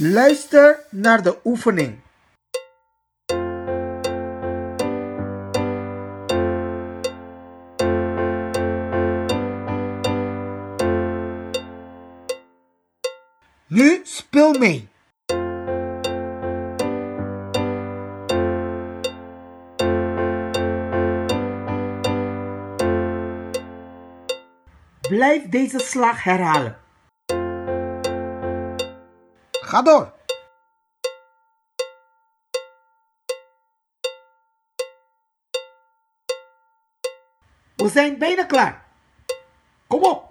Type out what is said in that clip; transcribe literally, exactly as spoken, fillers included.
Luister naar de oefening. Nu speel mee. Blijf deze slag herhalen. Ga door. We zijn bijna klaar. Kom op.